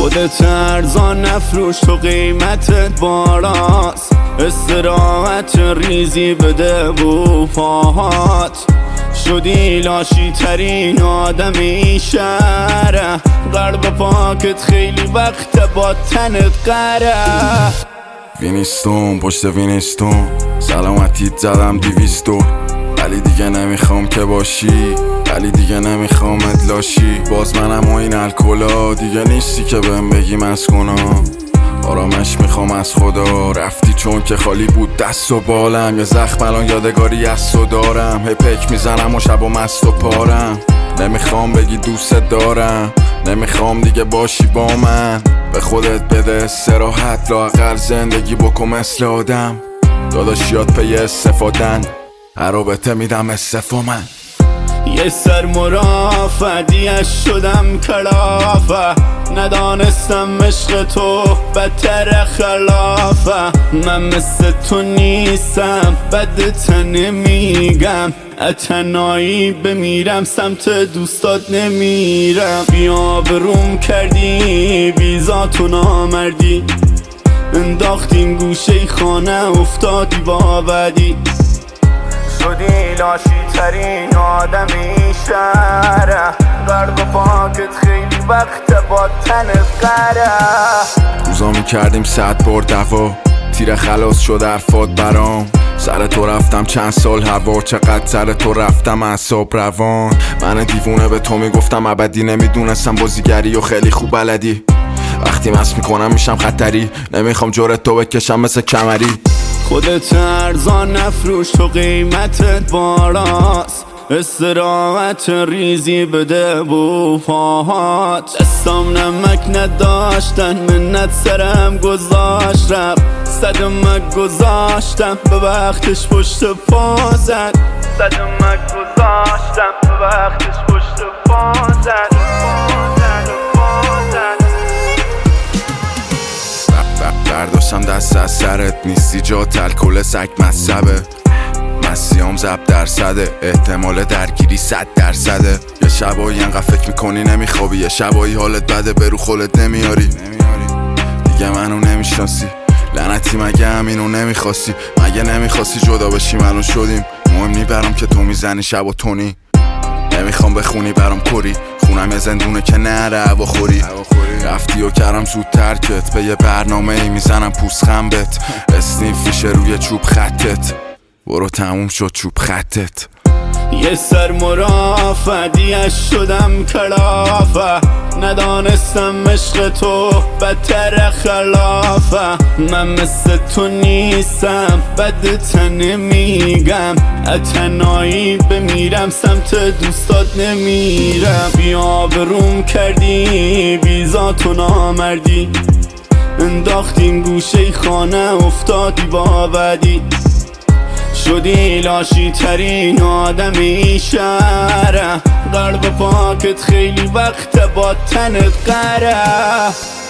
خودت ارزان نفروش تو قیمتت بالاست، استراحت ریزی بده بو پاهات. شدی لاشی ترین آدم این شهره، قلب پاکت خیلی وقت با تنت قره. وینستون پشت وینستون سلامتیت زدم 200 دور، ولی دیگه نمیخوام که باشی، ولی دیگه نمیخوام ادلاشی. باز منم و این الکلا دیگه نیستی که بهم بگی مسکنا. آرامش میخوام از خدا، رفتی چون که خالی بود دست و بالم. یه زخم الان یادگاری از تو دارم، هی پک میزنم و شب و مست و پارم. نمیخوام بگی دوست دارم، نمیخوام دیگه باشی با من. به خودت بده استراحت، لااقل زندگی بکن مثل آدم. داداشیات پی استفادن، هر رابطه میدم استفا من. یه سر مرافعیش شدم کلافه، ندانستم عشق تو بدتر خلافه. من مثل تو نیستم بدت نمیگم، اتنایی بمیرم سمت دوستات نمیرم. بیا بروم کردی بیزاتو نامردی، انداختیم گوشه خانه افتادی با بدی. شدی لاشی ترین آدم این شهره، قلب پاکت خیلی وقت با تنت قره. روزا میکردیم 100 بار دوا، تیر خلاص شد حرفات برام. سر تو رفتم چند سال هوا، چقدر سر تو رفتم اعصاب روان. من دیوونه به تو میگفتم ابدی، نمیدونستم بازیگری و خیلی خوب بلدی. وقتی مست میکنم میشم خطری، نمیخوام جورت تو بکشم مثل کمری. خودت ارزان نفروش تو قیمتت بالاست، استراحت ریزی بده بو پاهات. دستام نمک نداشتن منت سرم گذاشت رفت، صدمک گذاشتم به وقتش پشت پا زد. صدمک گذاشتم به وقتش پشت پا زد. برداشتم دست از سرت، نیستی جات الکل سگ مصبه. مسیام ضبط درصده، احتمال درگیری 100%. یه شبایی انقدر فکر میکنی نمیخوابی، یه شبایی حالت بده برو خولت نمیاری. دیگه منو نمیشناسی لعنتی، مگه همینو نمیخواستی؟ مگه نمیخواستی جدا بشی منو شدیم؟ مهم نی برام که تو میزنی شب و تونی. نمیخوام بخونی برام کری، خونم یه زندونه که نره هوا خوری. رفتی و کردم زود ترکت، به یه برنامه ای میزنم پوست خنبت. اسنیف فیشه روی چوب خطت، برو تموم شد چوب خطت. یه سر مرافعیش شدم کلافه، ندانستم عشق تو بدتر خلافه. من مثل تو نیستم بدت نمیگم، اتنایی بمیرم سمت دوستات نمیرم. بیا بروم کردی بیزاتو نامردی، انداختیم گوشه خانه افتادی با بدی. شدی لاشی ترین آدم این شهره، قلب پاکت خیلی وقت با تنت قره.